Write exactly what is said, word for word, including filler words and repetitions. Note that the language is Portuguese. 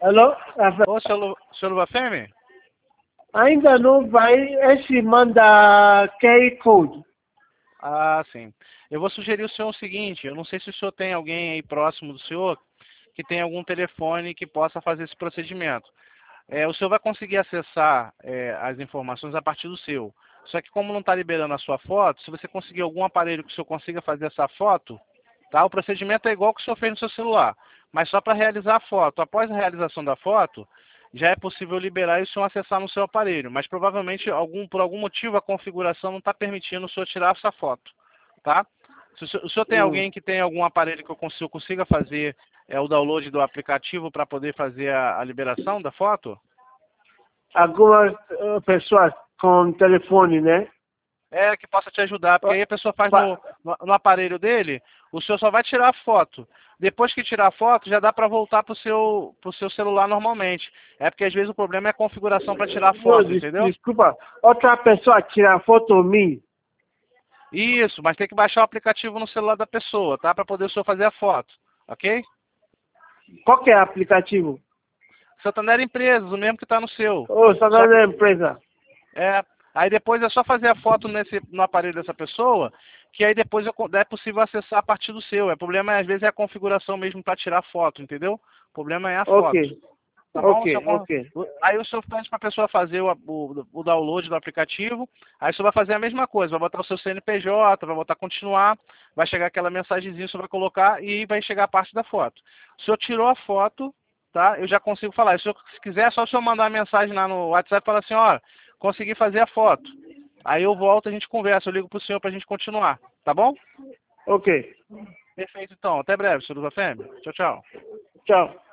Alô? Ô, senhor, senhor Luvafemi? Ainda não vai, esse manda Q R Code. Ah, sim. Eu vou sugerir o senhor o seguinte, eu não sei se o senhor tem alguém aí próximo do senhor que tem algum telefone que possa fazer esse procedimento. É, o senhor vai conseguir acessar é, as informações a partir do seu. Só que como não está liberando a sua foto, se você conseguir algum aparelho que o senhor consiga fazer essa foto, tá? O procedimento é igual que o senhor fez no seu celular, mas só para realizar a foto. Após a realização da foto, já é possível liberar e o senhor acessar no seu aparelho, mas provavelmente algum, por algum motivo a configuração não está permitindo o senhor tirar essa foto, tá? Se o senhor, o senhor tem Hum. alguém que tem algum aparelho que eu consiga, consiga fazer é, o download do aplicativo para poder fazer a, a liberação da foto? Algumas uh, pessoas com telefone, né? É, que possa te ajudar, porque aí a pessoa faz Pa- no, no, no aparelho dele, o senhor só vai tirar a foto. Depois que tirar a foto, já dá para voltar pro seu, pro seu celular normalmente. É porque às vezes o problema é a configuração para tirar a Não, foto, des- entendeu? desculpa. Outra pessoa tira foto minha. Isso, mas tem que baixar o aplicativo no celular da pessoa, tá? Para poder o senhor fazer a foto, ok? Qual que é o aplicativo? Santander Empresas, o mesmo que está no seu. Ô, só Só da empresa. É, aí depois é só fazer a foto nesse, no aparelho dessa pessoa, que aí depois eu co- é possível acessar a partir do seu. O problema é, às vezes é a configuração mesmo para tirar foto, entendeu? O problema é a foto. Ok. Tá bom? O Ok, senhor con- ok. o- aí o senhor pede para a pessoa fazer o, o, o download do aplicativo, aí o senhor vai fazer a mesma coisa, vai botar o seu C N P J, vai botar continuar, vai chegar aquela mensagenzinha, o senhor vai colocar e vai chegar a parte da foto. O senhor tirou a foto, tá? Eu já consigo falar. Se, o senhor, se quiser, é só o senhor mandar uma mensagem lá no WhatsApp e falar assim, ó, consegui fazer a foto. Aí eu volto, a gente conversa, eu ligo pro senhor pra gente continuar, tá bom? Ok. Perfeito, então. Até breve, senhor Luvafemi. Tchau, tchau. Tchau.